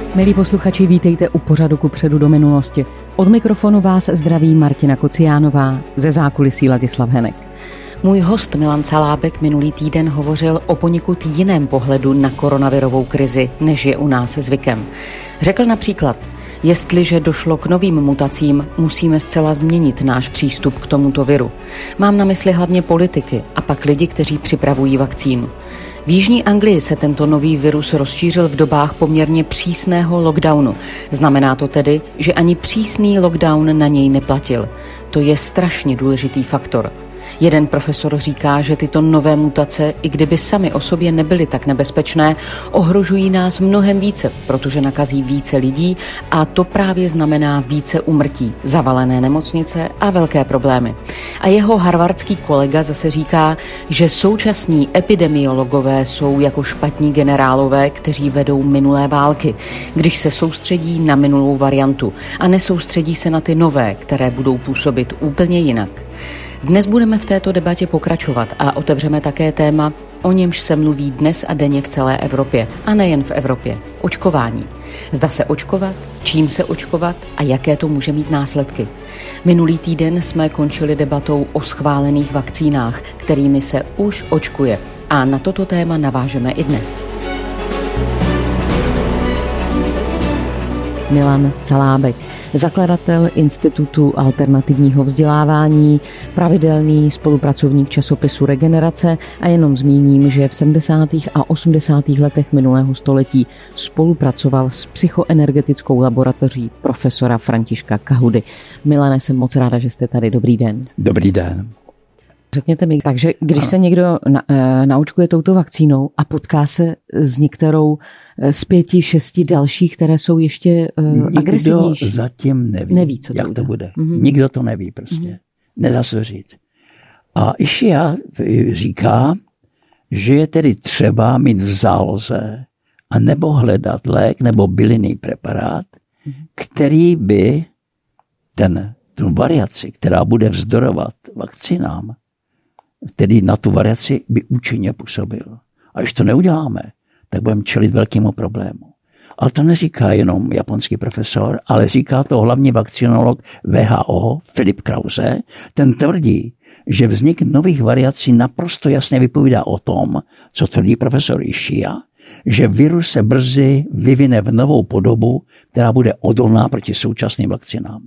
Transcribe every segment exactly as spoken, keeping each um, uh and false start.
Milí posluchači, vítejte u pořadu Kupředu do minulosti. Od mikrofonu vás zdraví Martina Kociánová, ze zákulisí Ladislav Henek. Můj host Milan Calábek minulý týden hovořil o poněkud jiném pohledu na koronavirovou krizi, než je u nás zvykem. Řekl například, jestliže došlo k novým mutacím, musíme zcela změnit náš přístup k tomuto viru. Mám na mysli hlavně politiky a pak lidi, kteří připravují vakcínu. V Jižní Anglii se tento nový virus rozšířil v dobách poměrně přísného lockdownu. Znamená to tedy, že ani přísný lockdown na něj neplatil. To je strašně důležitý faktor. Jeden profesor říká, že tyto nové mutace, i kdyby sami o sobě nebyly tak nebezpečné, ohrožují nás mnohem více, protože nakazí více lidí a to právě znamená více úmrtí, zavalené nemocnice a velké problémy. A jeho harvardský kolega zase říká, že současní epidemiologové jsou jako špatní generálové, kteří vedou minulé války, když se soustředí na minulou variantu a nesoustředí se na ty nové, které budou působit úplně jinak. Dnes budeme v této debatě pokračovat a otevřeme také téma, o němž se mluví dnes a denně v celé Evropě, a nejen v Evropě, očkování. Zda se očkovat, čím se očkovat a jaké to může mít následky. Minulý týden jsme končili debatou o schválených vakcínách, kterými se už očkuje, a na toto téma navážeme i dnes. Milan Calábek, zakladatel Institutu alternativního vzdělávání, pravidelný spolupracovník časopisu Regenerace, a jenom zmíním, že v sedmdesátých a osmdesátých letech minulého století spolupracoval s psychoenergetickou laboratoří profesora Františka Kahudy. Milane, jsem moc ráda, že jste tady. Dobrý den. Dobrý den. Řekněte mi, takže když ano. se někdo na, e, naočkuje touto vakcínou a potká se s některou z pěti, šesti dalších, které jsou ještě e, agresivnější. Nikdo zatím neví, neví co to jak bude. to bude. Mm-hmm. Nikdo to neví prostě. Mm-hmm. Nedá se říct. A Išia říká, že je tedy třeba mít v záloze a nebo hledat lék nebo bylinný preparát, mm-hmm. který by ten, tu variaci, která bude vzdorovat vakcinám, tedy na tu variaci by účinně působil. A když to neuděláme, tak budeme čelit velkému problému. Ale to neříká jenom japonský profesor, ale říká to hlavní vakcinolog W H O, Filip Krause. Ten tvrdí, že vznik nových variací naprosto jasně vypovídá o tom, co tvrdí profesor Ishia, že virus se brzy vyvine v novou podobu, která bude odolná proti současným vakcinám.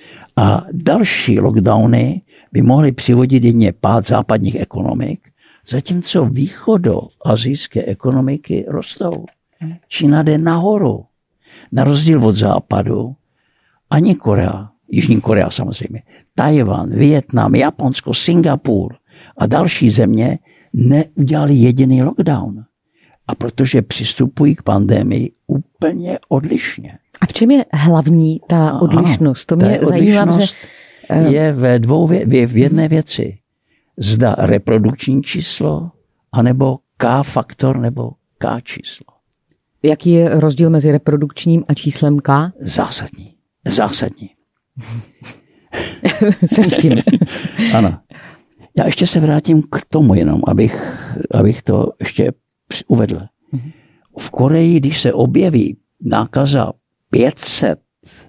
A další lockdowny by mohly přivodit jedně pád západních ekonomik, zatímco východoasijské ekonomiky rostou. Čína jde nahoru. Na rozdíl od západu ani Korea, Jižní Korea samozřejmě, Tajvan, Vietnam, Japonsko, Singapur a další země neudělali jediný lockdown. A protože přistupují k pandemii úplně odlišně. A v čem je hlavní ta odlišnost? To mě zajímá, že je ve dvou, v jedné věci. Zda reprodukční číslo, anebo K-faktor, nebo K-číslo. Jaký je rozdíl mezi reprodukčním a číslem K? Zásadní. Zásadní. Jsem s tím. Ano. Já ještě se vrátím k tomu jenom, abych, abych to ještě uvedl. V Koreji, když se objeví nákaza pět set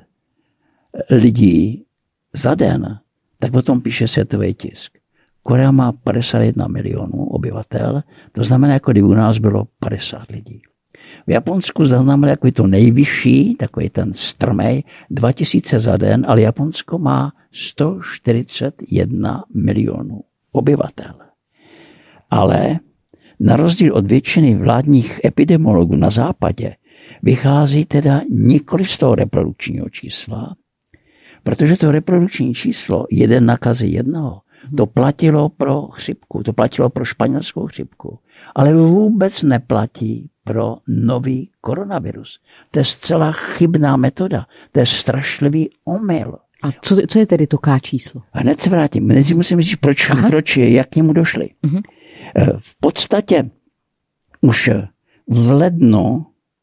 lidí za den, tak o tom píše světový tisk. Korea má padesát jedna milionů obyvatel, to znamená, jako kdyby u nás bylo padesát lidí. V Japonsku zaznamenali jako to nejvyšší, takový ten strmej, dva tisíce za den, ale Japonsko má sto čtyřicet jedna milionů obyvatel. Ale na rozdíl od většiny vládních epidemiologů na západě vychází teda nikoli z toho reprodukčního čísla, protože to reprodukční číslo jeden nakazy jednoho, to platilo pro chřipku, to platilo pro španělskou chřipku, ale vůbec neplatí pro nový koronavirus. To je zcela chybná metoda, to je strašlivý omyl. A co, co je tedy to K číslo? A hned se vrátím, než musím říct, proč, proč jak k němu došli. Uh-huh. V podstatě už v lednu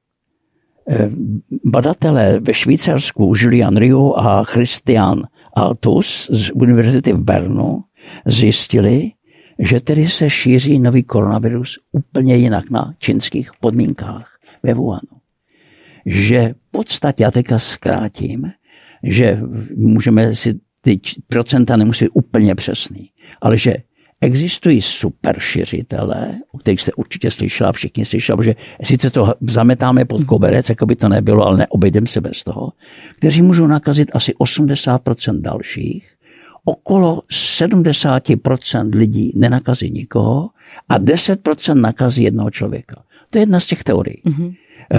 badatelé ve Švýcarsku, Julian Riou a Christian Altus z univerzity v Bernu, zjistili, že tedy se šíří nový koronavirus úplně jinak na čínských podmínkách ve Wuhanu. že v podstatě, já teďka zkrátím, že můžeme si ty procenta nemusí být úplně přesný, ale že existují superšiřitelé, o kterých jste určitě slyšela, všichni slyšeli, že sice to zametáme pod koberec, jako by to nebylo, ale neobejdeme se bez toho, kteří můžou nakazit asi osmdesát procent dalších, okolo sedmdesát procent lidí nenakazí nikoho a deset procent nakazí jednoho člověka. To je jedna z těch teorií. Mm-hmm.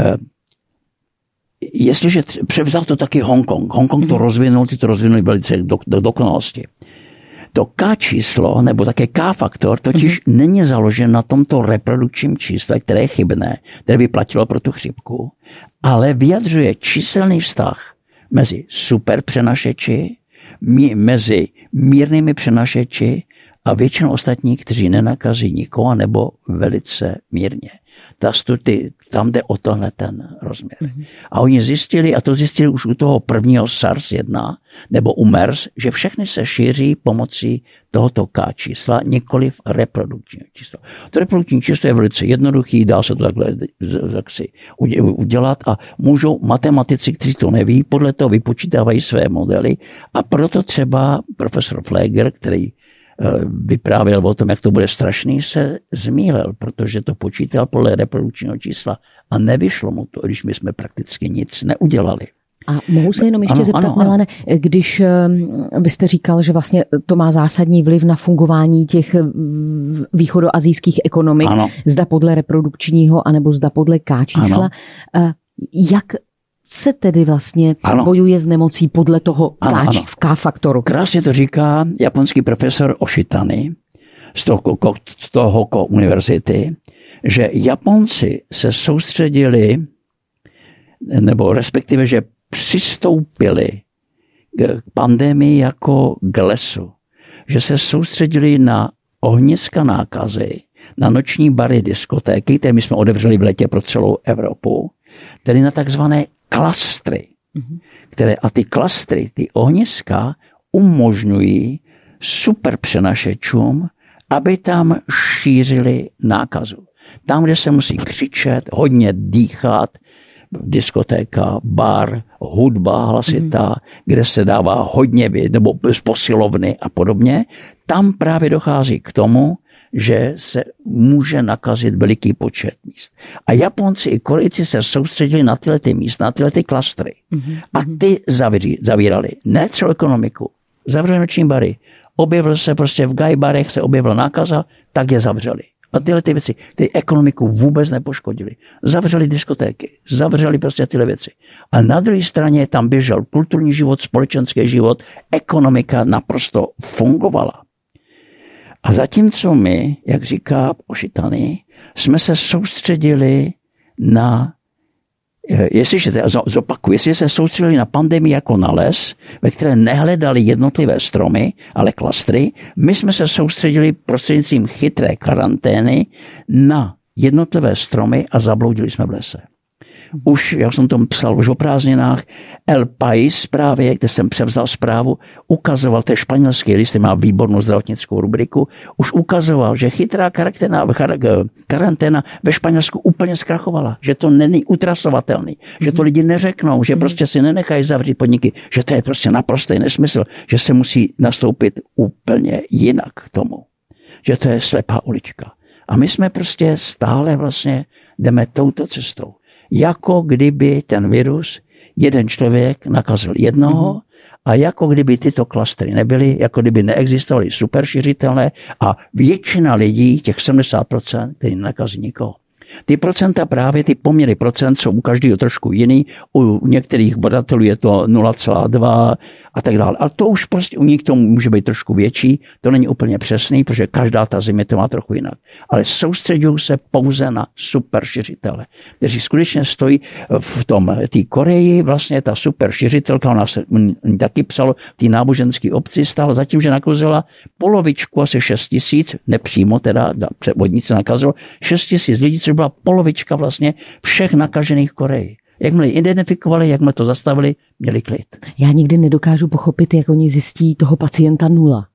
Jestliže převzal to taky Hongkong, Hongkong to mm-hmm. rozvinul, ty to rozvinuli velice do, do dokonalosti. To K číslo, nebo také K-faktor, totiž mm-hmm. není založen na tomto reprodukčním čísle, které je chybné, které by platilo pro tu chřipku, ale vyjadřuje číselný vztah mezi superpřenašeči, mí, mezi mírnými přenašeči a většinou ostatních, kteří nenakazí nikoho nebo velice mírně. Ta study, tam jde o tohle ten rozměr. Mm-hmm. A oni zjistili, a to zjistili už u toho prvního SARS jedna, nebo u MERS, že všechny se šíří pomocí tohoto K čísla, nikoliv reprodukčního čísla. To reprodukční číslo je velice jednoduchý, dá se to takhle tak si udělat a můžou matematici, kteří to neví, podle toho vypočítávají své modely a proto třeba profesor Pfleger, který vyprávěl o tom, jak to bude strašný, se zmýlil, protože to počítal podle reprodukčního čísla a nevyšlo mu to, když my jsme prakticky nic neudělali. A mohu se jenom ještě ano, zeptat, ano, Milane, ano. Když byste říkal, že vlastně to má zásadní vliv na fungování těch východoasijských ekonomik, ano. Zda podle reprodukčního, anebo zda podle K čísla, ano. Jak se tedy vlastně ano. bojuje s nemocí podle toho K, K-faktoru? Krásně to říká japonský profesor Oshitani z toho, z toho univerzity, že Japonci se soustředili, nebo respektive, že přistoupili k pandemii jako k lesu. Že se soustředili na ohniska nákazy, na noční bary, diskotéky, které my jsme otevřeli v létě pro celou Evropu, tedy na takzvané klastry, které, a ty klastry, ty ohniska umožňují superpřenašečům, aby tam šířili nákazu. Tam, kde se musí křičet, hodně dýchat, diskotéka, bar, hudba hlasitá, mm. kde se dává hodně věd, nebo z posilovny a podobně, tam právě dochází k tomu, že se může nakazit veliký počet míst. A Japonci i Korejci se soustředili na tyhle ty místa, na tyhle ty klastry. Mm-hmm. A ty zavíří, zavírali. Ne celou ekonomiku. Zavřeli noční bary. Objevil se prostě v gajbarech, se objevila nákaza, tak je zavřeli. A tyhle ty věci, ty ekonomiku vůbec nepoškodili. Zavřeli diskotéky, zavřeli prostě tyhle věci. A na druhé straně tam běžel kulturní život, společenský život, ekonomika naprosto fungovala. A zatímco my, jak říká Oshitani, jsme se soustředili na, jestliže zopakuju, jestli se soustředili na pandemii jako na les, ve které nehledali jednotlivé stromy, ale klastry, my jsme se soustředili prostřednictvím chytré karantény na jednotlivé stromy a zabloudili jsme v lese. Už, jak jsem to psal už o prázdninách, El País právě, kde jsem převzal zprávu, ukazoval, to je španělský list, má výbornou zdravotnickou rubriku, už ukazoval, že chytrá karanténa, karanténa ve Španělsku úplně zkrachovala, že to není utrasovatelný, že to lidi neřeknou, že prostě si nenechají zavřít podniky, že to je prostě naprostý nesmysl, že se musí nastoupit úplně jinak k tomu, že to je slepá ulička. A my jsme prostě stále vlastně jdeme touto cestou. Jako kdyby ten virus jeden člověk nakazil jednoho mm-hmm. a jako kdyby tyto klastry nebyly, jako kdyby neexistovaly superšiřitelné a většina lidí, těch sedmdesát procent, který nakazí nikoho. Ty procenta právě, ty poměry procent jsou u každého trošku jiný, u některých badatelů je to nula celá dva a tak dále. Ale to už prostě u nich to může být trošku větší, to není úplně přesný, protože každá ta země to má trochu jinak. Ale soustředují se pouze na superšiřitele, kteří skutečně stojí v tom, té Koreji, vlastně ta superšiřitelka, ona se taky psalo, v té náboženské obci stála zatím, že nakazila polovičku, asi šest tisíc, nepřímo teda, převodnice nakazilo, šest tisíc lidí, což byla polovička vlastně všech nakažených v Koreji. Jak jsme identifikovali, jak jsme to zastavili, měli klid. Já nikdy nedokážu pochopit, jak oni zjistí toho pacienta nula.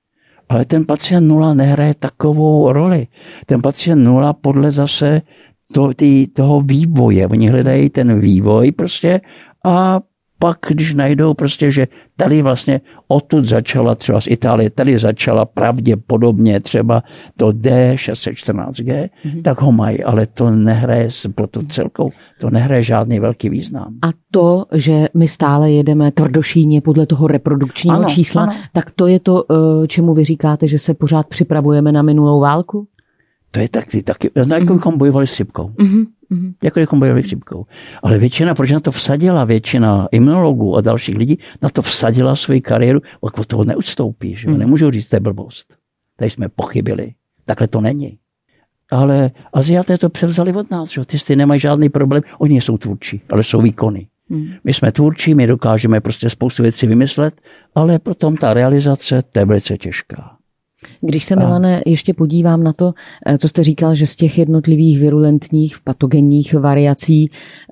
Ale ten pacient nula nehraje takovou roli. Ten pacient nula podle zase to, ty, toho vývoje. Oni hledají ten vývoj prostě a pak, když najdou prostě, že tady vlastně odtud začala třeba z Itálie, tady začala pravděpodobně třeba to D šest set čtrnáct G, mm-hmm. tak ho mají, ale to nehraje pro tu celkou, to nehraje žádný velký význam. A to, že my stále jedeme tvrdošíně podle toho reprodukčního ano, čísla, ano. tak to je to, čemu vy říkáte, že se pořád připravujeme na minulou válku? To je taky, taky jako mm-hmm. bychom bojovali s chřipkou. Mm-hmm. Mm-hmm. Jako bychom bojovali s chřipkou. Ale většina, protože na to vsadila, většina imunologů a dalších lidí, na to vsadila svoji kariéru, od toho neustoupí. Že? Mm. Nemůžu říct, to je blbost. Tady jsme pochybili. Takhle to není. Ale Aziaté to převzali od nás. Že? Ty ty nemají žádný problém. Oni jsou tvůrčí, ale jsou výkony. Mm. My jsme tvůrčí, my dokážeme prostě spoustu věcí vymyslet, ale potom ta realizace, to je velice těžká. Když se, Milane, ještě podívám na to, co jste říkal, že z těch jednotlivých virulentních, patogenních variací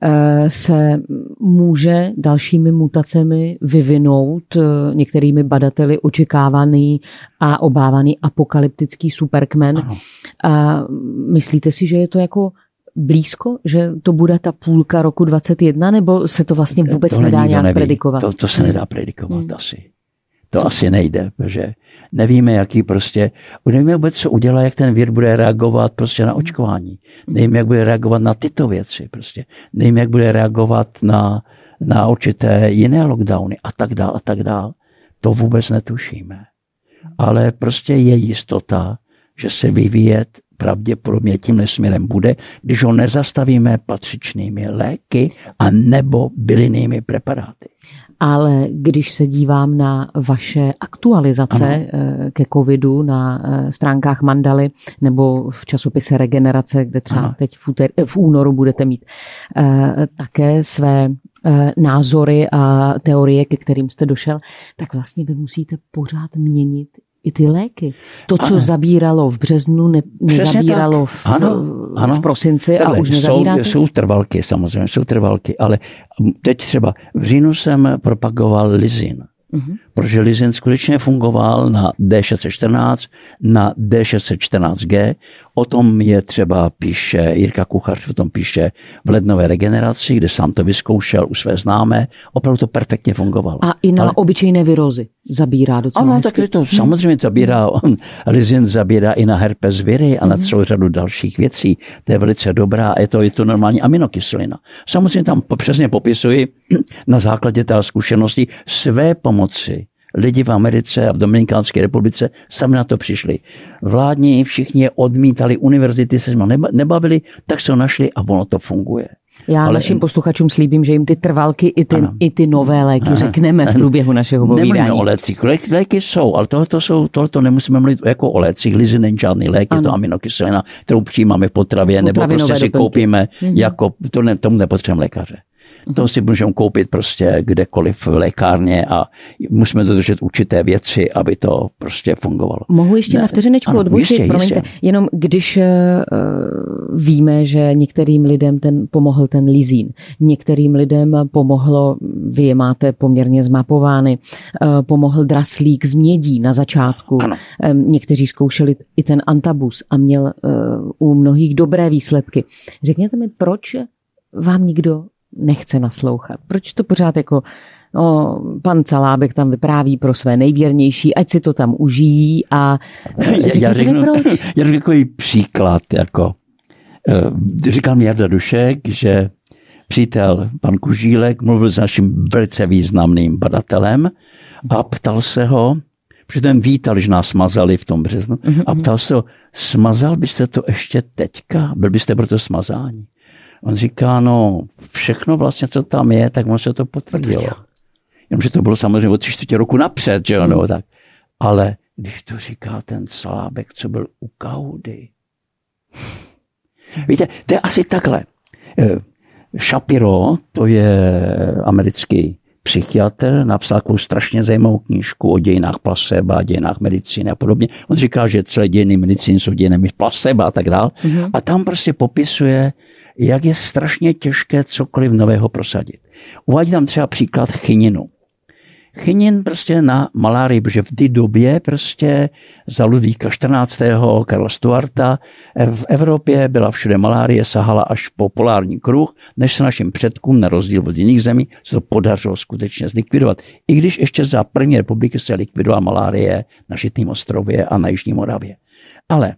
se může dalšími mutacemi vyvinout některými badateli očekávaný a obávaný apokalyptický superkmen. Ano. A myslíte si, že je to jako blízko, že to bude ta půlka roku dvacet jedna, nebo se to vlastně vůbec to nedá nějak neví. predikovat? To, to se nedá predikovat hmm. asi. To co? asi nejde, protože nevíme, jaký prostě, nevíme vůbec, co udělá, jak ten vír bude reagovat prostě na očkování. Nevíme, jak bude reagovat na tyto věci prostě. Nevíme, jak bude reagovat na, na určité jiné lockdowny a tak dál a tak dál. To vůbec netušíme. Ale prostě je jistota, že se vyvíjet pravděpodobně tímhle směrem bude, když ho nezastavíme patřičnými léky a nebo bylinnými preparáty. Ale když se dívám na vaše aktualizace ano. ke covidu na stránkách Mandaly nebo v časopise Regenerace, kde třeba ano. teď v, úter, v únoru budete mít také své názory a teorie, ke kterým jste došel, tak vlastně vy musíte pořád měnit i ty léky. To, co ano. zabíralo v březnu, ne, nezabíralo v, ano, ano. v prosinci Takhle, a už nezabíráte? Jsou, jsou trvalky, samozřejmě, jsou trvalky, ale teď třeba v říjnu jsem propagoval Lizin. Uh-huh. Protože Lizin skutečně fungoval na D šest set čtrnáct, na D šest set čtrnáct G. O tom je třeba píše, Jirka Kuchař o tom píše v lednové regeneraci, kde sám to vyzkoušel u své známé. Opravdu to perfektně fungovalo. A i na Ale... obyčejné virózy zabírá docela ano, hezky. tak to samozřejmě zabírá, on, Lizin zabírá i na herpes viry a na celou řadu dalších věcí. To je velice dobrá a je to, je to normální aminokyselina. Samozřejmě tam přesně popisuji na základě té zkušenosti své pomoci. Lidi v Americe a v Dominikánské republice sami na to přišli. Vládní všichni je odmítali, univerzity se nebavili, tak se ho našli a ono to funguje. Já Ale našim posluchačům slíbím, že jim ty trvalky i ty, i ty nové léky ano. řekneme v průběhu našeho povídání. Nemluvíme o lécích. Léky, léky jsou, ale tohleto, jsou, tohleto nemusíme mluvit jako o lécích. Lizin není žádný lék, ano. je to aminokyselina, kterou přijímáme v potravě, nebo prostě si doplňky. koupíme, mhm. jako, to ne, tomu nepotřebujeme lékaře. To si můžeme koupit prostě kdekoliv v lékárně a musíme dodržet určité věci, aby to prostě fungovalo. Mohu ještě ne, na vteřinečku odbočit? Promiňte, jenom když uh, víme, že některým lidem ten pomohl ten Lizin, některým lidem pomohlo, vy je máte poměrně zmapovány, uh, pomohl draslík z mědí na začátku. Ano. Um, někteří zkoušeli i ten antabus a měl uh, u mnohých dobré výsledky. Řekněte mi, proč vám nikdo nechce naslouchat. Proč to pořád jako no, pan Calábek tam vypráví pro své nejvěrnější, ať si to tam užijí a já řeknu, proč? Já řeknu takový příklad, jako říkal mi Jarda Dušek, že přítel pan Kužílek mluvil s naším velice významným badatelem a ptal se ho, protože ten vítal, že nás smazali v tom březnu, a ptal se ho, smazal byste to ještě teďka? Byl byste pro to smazání? On říká, no všechno vlastně, co tam je, tak on se to potvrdilo. Jenomže to bylo samozřejmě od tři čtvrtě roku napřed, že ano, hmm. tak. Ale když to říká ten Calábek, co byl u kaudy. Víte, to je asi takhle. Shapiro, to je americký psychiatr, napsal takovou strašně zajímavou knížku o dějinách placeba, dějinách medicíny a podobně. On říká, že celé dějiny medicíny jsou dějinami placeba a tak dál. Mm-hmm. A tam prostě popisuje, jak je strašně těžké cokoliv nového prosadit. Uvádí tam třeba příklad chininu. Chinin prostě na malárii, protože v té době prostě za Ludvíka čtrnáctého. Karla Stuarta v Evropě byla všude malárie, sahala až po polární kruh, než se našim předkům, na rozdíl od jiných zemí, se to podařilo skutečně zlikvidovat. I když ještě za první republiky se likvidovala malárie na Žitném ostrově a na Jižní Moravě. Ale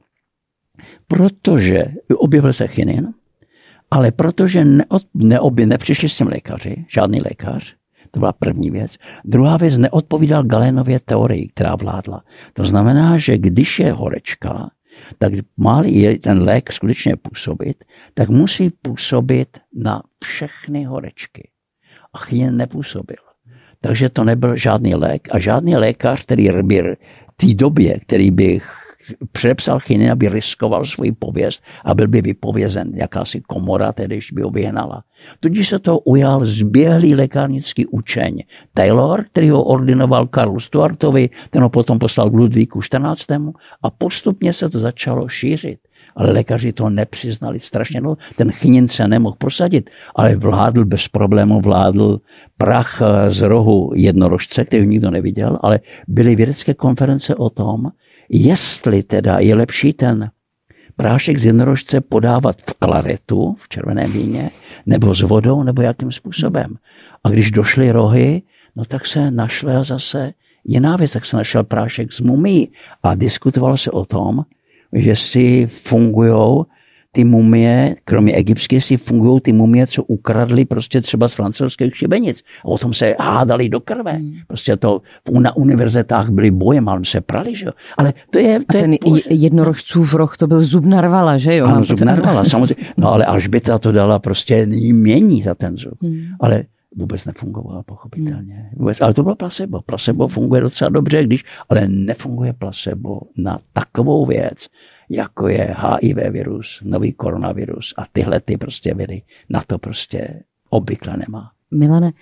protože objevil se chinin, ale protože neod, neobě, nepřišli s tím lékaři, žádný lékař, to byla první věc. Druhá věc, neodpovídal Galénově teorii, která vládla. To znamená, že když je horečka, tak má-li ten lék skutečně působit, tak musí působit na všechny horečky. A chinin nepůsobil. Takže to nebyl žádný lék a žádný lékař, který by v té době, který by předepsal chinin, aby riskoval svůj pověst a byl by vypovězen jakási komora, tedy by ho vyhnala. Tudíž se to ujal zběhlý lékárnický učeň Taylor, který ho ordinoval Karlu Stuartovi, ten ho potom poslal k Ludvíku čtrnáctému. a postupně se to začalo šířit. Ale lékaři to nepřiznali strašně dlouho. Ten chinin se nemohl prosadit, ale vládl bez problémů, vládl prach z rohu jednorožce, který nikdo neviděl, ale byly vědecké konference o tom, jestli teda je lepší ten prášek z jednorožce podávat v klaretu, v červeném víně, nebo s vodou, nebo jakým způsobem. A když došly rohy, no tak se našla zase jiná věc, tak se našel prášek z mumí a diskutovalo se o tom, že si fungujou ty mumie, kromě egyptské si fungují ty mumie, co ukradli prostě třeba z francouzských šibenic. A o tom se hádali do krve. Hmm. Prostě to na univerzitách byly boje, malem se prali, že jo. Ale to je... To a ten je jednorožcův roh, to byl zub narvala, že jo? Ano, zub narvala, samozřejmě. No ale Alžběta to dala prostě mění za ten zub. Hmm. Ale vůbec nefungovala, pochopitelně. Vůbec. Ale to bylo placebo. Placebo funguje docela dobře, když, ale nefunguje placebo na takovou věc, jako je H I V virus, nový koronavirus a tyhle ty prostě viry. Na to prostě obvykle nemá. Milane,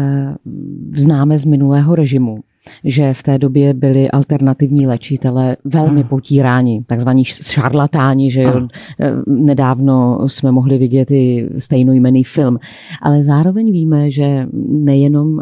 známe z minulého režimu, že v té době byli alternativní léčitelé velmi potíráni, takzvaní šarlatáni, že jo, nedávno jsme mohli vidět i stejnojmenný film. Ale zároveň víme, že nejenom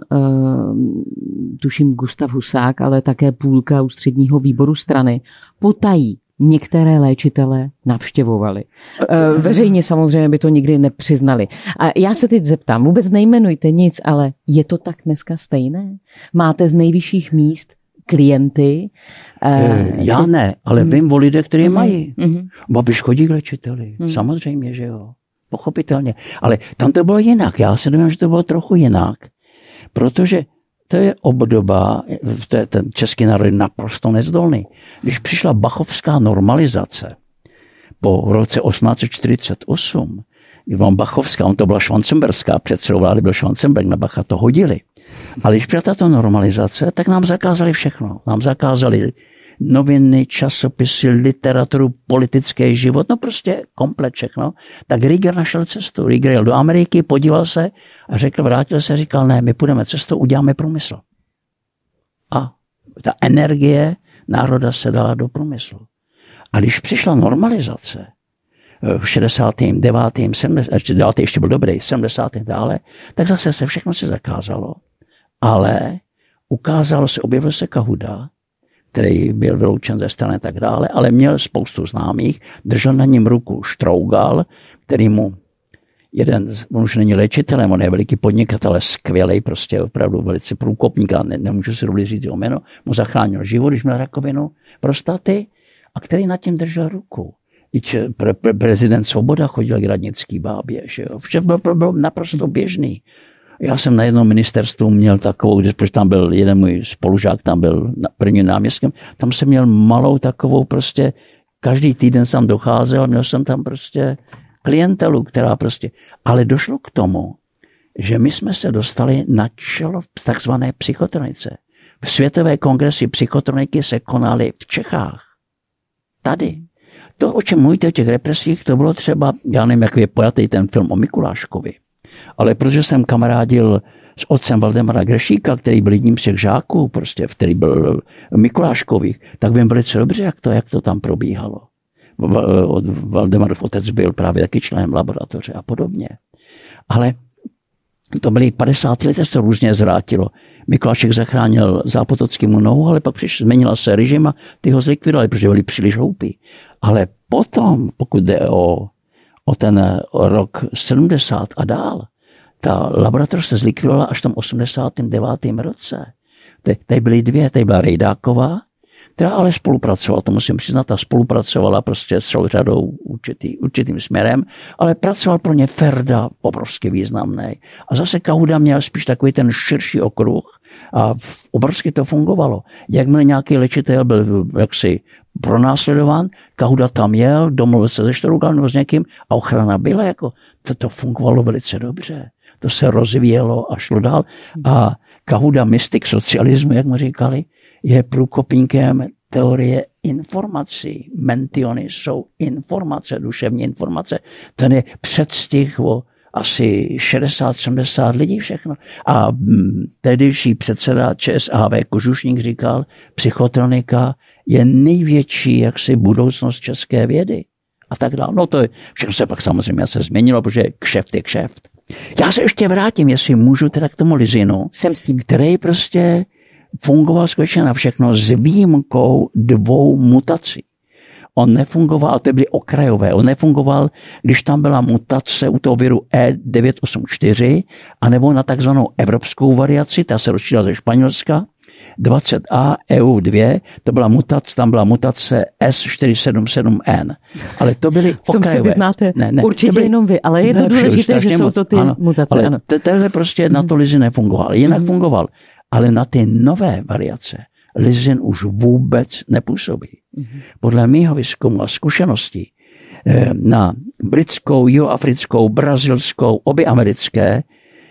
tuším Gustav Husák, ale také půlka ústředního výboru strany potají některé léčitele navštěvovali. Veřejně samozřejmě by to nikdy nepřiznali. A já se teď zeptám, vůbec nejmenujte nic, ale je to tak dneska stejné? Máte z nejvyšších míst klienty? Já ne, ale vím o lidé, kteří mm-hmm. mají. Mm-hmm. Babiš chodí k léčiteli. Mm. Samozřejmě, že jo. Pochopitelně. Ale tam to bylo jinak. Já se domnívám, že to bylo trochu jinak. Protože to je obdoba, ten český národ je naprosto nezdolný. Když přišla bachovská normalizace po roce osmnáct set čtyřicet osm, vám bachovská, on to byla švancenberská, předsedou vlády byl Schwanzenberg, na Bacha to hodili. Ale když přišla tato normalizace, tak nám zakázali všechno. Nám zakázali noviny, časopisy, literaturu, politický život, no prostě komplet všechno. Tak Rieger našel cestu. Rieger jel do Ameriky, podíval se a řekl, vrátil se a říkal, ne, my půjdeme cestou, uděláme průmysl. A ta energie národa se dala do průmyslu. A když přišla normalizace v šedesátém devátém devátém ještě byl dobrý, sedmdesátém dále, tak zase se všechno se zakázalo. Ale ukázalo se, objevil se Kahuda, který byl vyloučen ze strany tak dále, ale měl spoustu známých, držel na něm ruku Štrougal, který mu jeden, on už není léčitelem, on je veliký podnikatel, skvělej, prostě opravdu velice průkopník, a ne, nemůžu si dovolit říct jeho jméno, mu zachránil život, když měl rakovinu prostaty, a který nad tím držel ruku. I če, pre, pre, prezident Svoboda chodil k radnický bábě, že jo. Vše byl, byl naprosto běžný. Já jsem na jednom ministerstvu měl takovou, protože tam byl jeden můj spolužák, tam byl prvním náměstkem, tam jsem měl malou takovou prostě, každý týden jsem docházel, měl jsem tam prostě klientelu, která prostě, ale došlo k tomu, že my jsme se dostali na čelo v takzvané psychotronice. V světové kongresy psychotroniky se konaly v Čechách. Tady. To, o čem mluvíte o těch represích, to bylo třeba, já nevím, jak je pojatý ten film o Mikuláškovi, ale protože jsem kamarádil s otcem Valdemara Grešíka, který byl jedním z těch žáků, prostě, který byl Mikuláškových, tak vím velice dobře, jak to, jak to tam probíhalo. Valdemarův otec byl právě taky členem laboratoře a podobně. Ale to byly padesátá lety, se to různě zvrátilo. Mikulášek zachránil Zápotockému nohu, ale pak přišel, změnila se režim a ty ho zlikvidovali, protože byli příliš hloupí. Ale potom, pokud jde o, o ten rok sedmdesát a dál, ta laboratoř se zlikvidovala až v tom osmdesátém devátém roce. Tady byly dvě, tady byla Rejdáková, která ale spolupracovala, to musím přiznat, a spolupracovala prostě s celou řadou určitý, určitým směrem, ale pracoval pro ně Ferda, obrovsky významný. A zase Kahuda měl spíš takový ten širší okruh a obrovsky to fungovalo. Jakmile nějaký léčitel byl jaksi pronásledován, Kahuda tam jel, domluvil se se Štorugalnou s někým a ochrana byla jako, to, to fungovalo velice dobře. To se rozvíjelo a šlo dál. A Kahuda, mystik socialismu, jak mu říkali, je průkopníkem teorie informací. Mentiony jsou informace, duševní informace. Ten je předstih o asi šedesát sedmdesát lidí všechno. A tehdejší předseda ČSAV Kožušník říkal, psychotronika je největší jaksi budoucnost české vědy. A tak dále. No to je, všechno se pak samozřejmě se změnilo, protože kšeft je kšeft. Já se ještě vrátím, jestli můžu teda k tomu Lizinu, Jsem s tím. který prostě fungoval skutečně na všechno s výjimkou dvou mutací. On nefungoval, to byly okrajové, on nefungoval, když tam byla mutace u toho viru E devět osm čtyři, anebo na takzvanou evropskou variaci, ta se rozšířila ze Španělska, dvacet A E U dva, to byla mutace, tam byla mutace S čtyři sedm sedm N. Ale to byly okrajové. V tom se vyznáte ne, ne, určitě byly, jenom vy, ale je to důležité, že jsou to ty ano, mutace. Ale ano. tenhle prostě mm. na to Lizin nefungoval. Jinak mm. fungoval. Ale na ty nové variace Lizin už vůbec nepůsobí. Mm. Podle mýho výzkumu a zkušeností na britskou, jihoafrickou, brazilskou, obě americké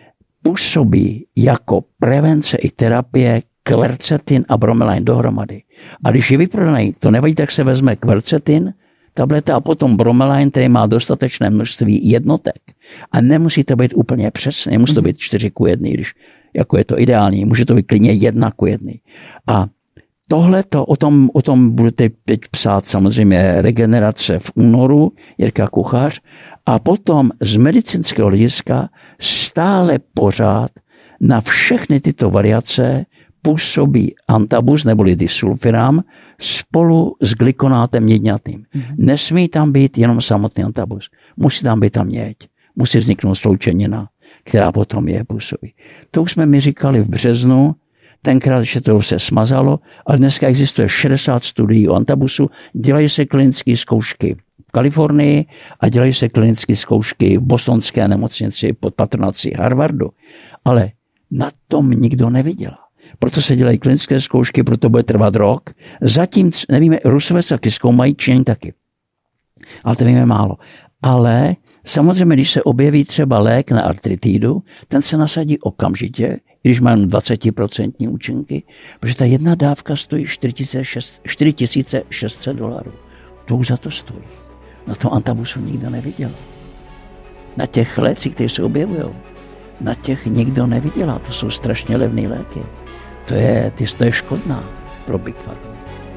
působí jako prevence i terapie kvercetin a bromelain dohromady. A když je vyprodaný, to nevadí, tak se vezme kvercetin, tableta a potom bromelain, který má dostatečné množství jednotek. A nemusí to být úplně přesně, nemusí to být čtyři ku jedné, když jako je to ideální, může to být klidně jedna ku jedné. A tohle to, o tom, o tom budete teď psát samozřejmě Regenerace v únoru, Jirka Kuchař, a potom z medicínského hlediska stále pořád na všechny tyto variace působí antabus neboli disulfiram spolu s glikonátem jedňatým. Mm-hmm. Nesmí tam být jenom samotný antabus. Musí tam být ta měď. Musí vzniknout sloučenina, která potom je působí. To už jsme mi říkali v březnu, tenkrát ještě to se smazalo, ale dneska existuje šedesát studií o antabusu, dělají se klinické zkoušky v Kalifornii a dělají se klinické zkoušky v bostonské nemocnici pod patronací Harvardu. Ale na tom nikdo neviděl. Proto se dělají klinické zkoušky, proto bude trvat rok. Zatím, nevíme, Rusové se taky zkoumají, Číňani taky. Ale to víme málo. Ale samozřejmě, když se objeví třeba lék na artritidu, ten se nasadí okamžitě, když má dvacet procent účinky, protože ta jedna dávka stojí čtyři tisíce šest set dolarů. To už za to stojí. Na tom antabusu nikdo neviděl. Na těch lécích, které se objevují, na těch nikdo neviděl. To jsou strašně levné léky. To je, to je škodná pro Big Pharma.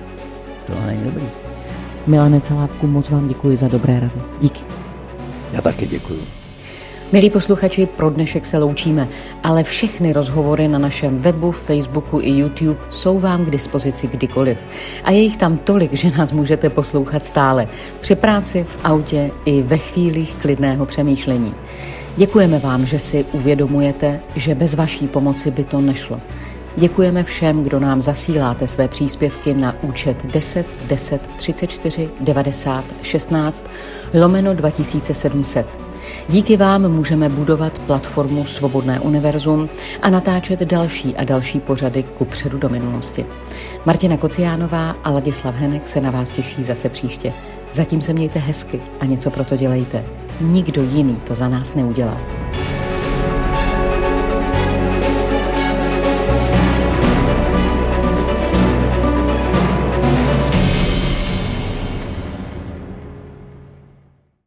To není dobrý. Milane Celábku, moc vám děkuji za dobré rady. Díky. Já taky děkuji. Milí posluchači, pro dnešek se loučíme, ale všechny rozhovory na našem webu, Facebooku i YouTube jsou vám k dispozici kdykoliv. A je jich tam tolik, že nás můžete poslouchat stále. Při práci, v autě i ve chvílích klidného přemýšlení. Děkujeme vám, že si uvědomujete, že bez vaší pomoci by to nešlo. Děkujeme všem, kdo nám zasíláte své příspěvky na účet deset deset třicet čtyři devadesát šestnáct lomeno dva tisíce sedm set. Díky vám můžeme budovat platformu Svobodné univerzum a natáčet další a další pořady kupředu do minulosti. Martina Kociánová a Ladislav Henek se na vás těší zase příště. Zatím se mějte hezky a něco pro to dělejte. Nikdo jiný to za nás neudělá.